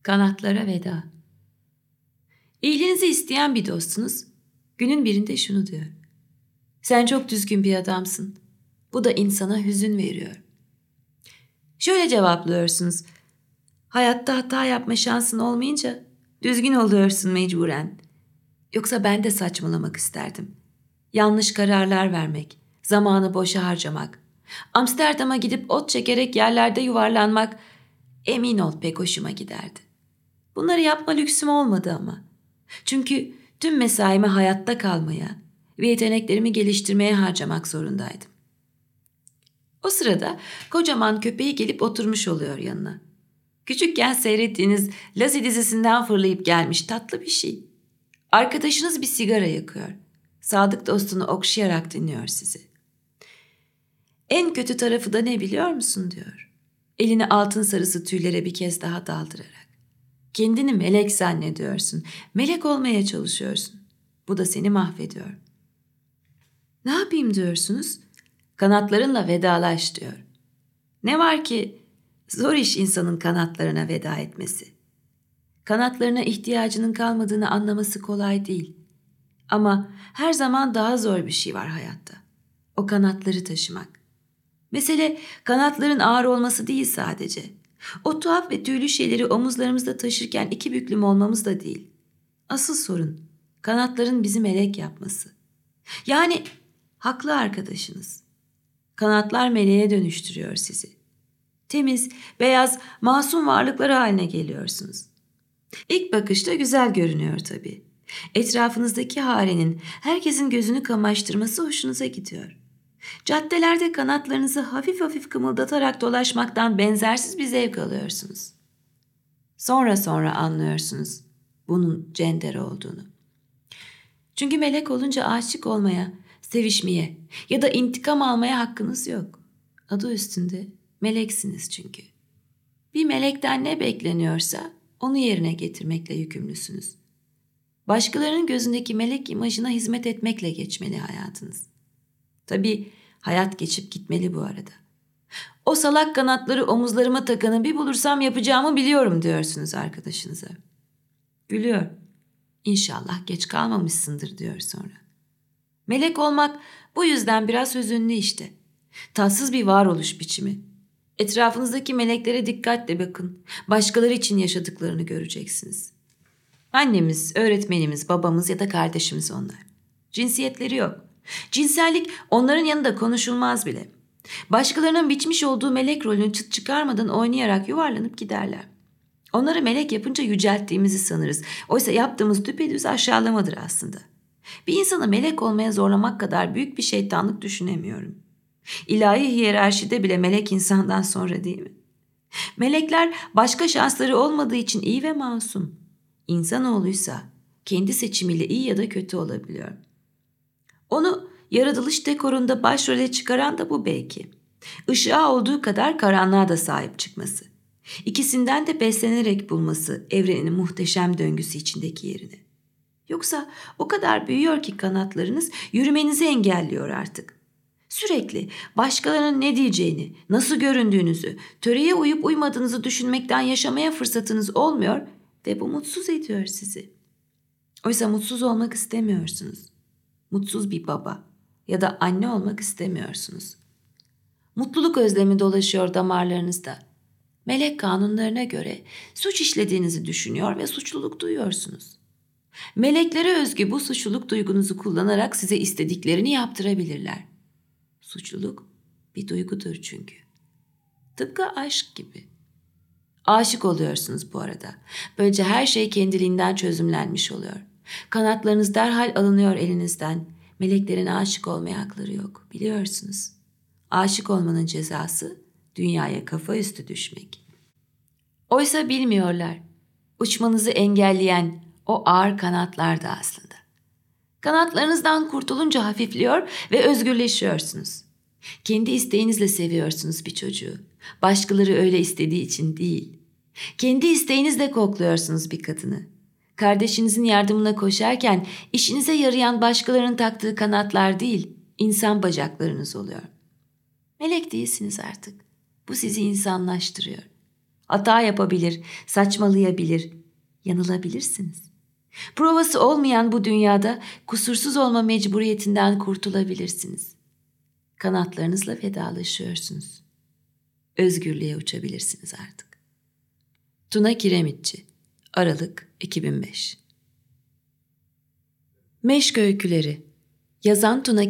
Kanatlara veda. İyiliğinizi isteyen bir dostunuz günün birinde şunu diyor. Sen çok düzgün bir adamsın. Bu da insana hüzün veriyor. Şöyle cevaplıyorsunuz. Hayatta hata yapma şansın olmayınca düzgün oluyorsun mecburen. Yoksa ben de saçmalamak isterdim. Yanlış kararlar vermek, zamanı boşa harcamak, Amsterdam'a gidip ot çekerek yerlerde yuvarlanmak emin ol pek hoşuma giderdi. Bunları yapma lüksüm olmadı ama. Çünkü tüm mesaimi hayatta kalmaya ve yeteneklerimi geliştirmeye harcamak zorundaydım. O sırada kocaman köpeği gelip oturmuş oluyor yanına. Küçükken seyrettiğiniz Lassie dizisinden fırlayıp gelmiş tatlı bir şey. Arkadaşınız bir sigara yakıyor. Sadık dostunu okşayarak dinliyor sizi. En kötü tarafı da ne biliyor musun diyor. Elini altın sarısı tüylere bir kez daha daldırarak. Kendini melek zannediyorsun. Melek olmaya çalışıyorsun. Bu da seni mahvediyor. Ne yapayım diyorsunuz? Kanatlarınla vedalaş diyor. Ne var ki zor iş insanın kanatlarına veda etmesi. Kanatlarına ihtiyacının kalmadığını anlaması kolay değil. Ama her zaman daha zor bir şey var hayatta. O kanatları taşımak. Mesele kanatların ağır olması değil sadece. O tuhaf ve tüylü şeyleri omuzlarımızda taşırken iki büklüm olmamız da değil. Asıl sorun kanatların bizi melek yapması. Yani haklı arkadaşınız. Kanatlar meleğe dönüştürüyor sizi. Temiz, beyaz, masum varlıklar haline geliyorsunuz. İlk bakışta güzel görünüyor tabii. Etrafınızdaki harenin herkesin gözünü kamaştırması hoşunuza gidiyor. Caddelerde kanatlarınızı hafif hafif kımıldatarak dolaşmaktan benzersiz bir zevk alıyorsunuz. Sonra anlıyorsunuz bunun cendere olduğunu. Çünkü melek olunca aşık olmaya, sevişmeye ya da intikam almaya hakkınız yok. Adı üstünde meleksiniz çünkü. Bir melekten ne bekleniyorsa onu yerine getirmekle yükümlüsünüz. Başkalarının gözündeki melek imajına hizmet etmekle geçmeli hayatınız. Tabii hayat geçip gitmeli bu arada. O salak kanatları omuzlarıma takanı bir bulursam yapacağımı biliyorum diyorsunuz arkadaşınıza. Gülüyor. İnşallah geç kalmamışsındır diyor sonra. Melek olmak bu yüzden biraz hüzünlü işte. Tatsız bir varoluş biçimi. Etrafınızdaki meleklere dikkatle bakın. Başkaları için yaşadıklarını göreceksiniz. Annemiz, öğretmenimiz, babamız ya da kardeşimiz onlar. Cinsiyetleri yok. Cinsellik onların yanında konuşulmaz bile. Başkalarının biçmiş olduğu melek rolünü çıt çıkarmadan oynayarak yuvarlanıp giderler. Onları melek yapınca yücelttiğimizi sanırız. Oysa yaptığımız düpedüz aşağılamadır aslında. Bir insanı melek olmaya zorlamak kadar büyük bir şeytanlık düşünemiyorum. İlahi hiyerarşide bile melek insandan sonra değil mi? Melekler başka şansları olmadığı için iyi ve masum. İnsanoğluysa kendi seçimiyle iyi ya da kötü olabiliyor. Onu yaratılış dekorunda başrole çıkaran da bu belki. Işığa olduğu kadar karanlığa da sahip çıkması. İkisinden de beslenerek bulması evrenin muhteşem döngüsü içindeki yerini. Yoksa o kadar büyüyor ki kanatlarınız yürümenizi engelliyor artık. Sürekli başkalarının ne diyeceğini, nasıl göründüğünüzü, töreye uyup uymadığınızı düşünmekten yaşamaya fırsatınız olmuyor ve bu mutsuz ediyor sizi. Oysa mutsuz olmak istemiyorsunuz. Mutsuz bir baba ya da anne olmak istemiyorsunuz. Mutluluk özlemi dolaşıyor damarlarınızda. Melek kanunlarına göre suç işlediğinizi düşünüyor ve suçluluk duyuyorsunuz. Meleklere özgü bu suçluluk duygunuzu kullanarak size istediklerini yaptırabilirler. Suçluluk bir duygudur çünkü. Tıpkı aşk gibi. Aşık oluyorsunuz bu arada. Böylece her şey kendiliğinden çözümlenmiş oluyor. Kanatlarınız derhal alınıyor elinizden. Meleklerin aşık olmaya hakları yok, biliyorsunuz. Aşık olmanın cezası dünyaya kafa üstü düşmek. Oysa bilmiyorlar. Uçmanızı engelleyen o ağır kanatlar da aslında. Kanatlarınızdan kurtulunca hafifliyor ve özgürleşiyorsunuz. Kendi isteğinizle seviyorsunuz bir çocuğu. Başkaları öyle istediği için değil. Kendi isteğinizle kokluyorsunuz bir kadını. Kardeşinizin yardımına koşarken işinize yarayan başkalarının taktığı kanatlar değil, insan bacaklarınız oluyor. Melek değilsiniz artık. Bu sizi insanlaştırıyor. Hata yapabilir, saçmalayabilir, yanılabilirsiniz. Provası olmayan bu dünyada kusursuz olma mecburiyetinden kurtulabilirsiniz. Kanatlarınızla vedalaşıyorsunuz. Özgürlüğe uçabilirsiniz artık. Tuna Kiremitçi, Aralık 2005. Meşk Öyküleri. Yazan Tuna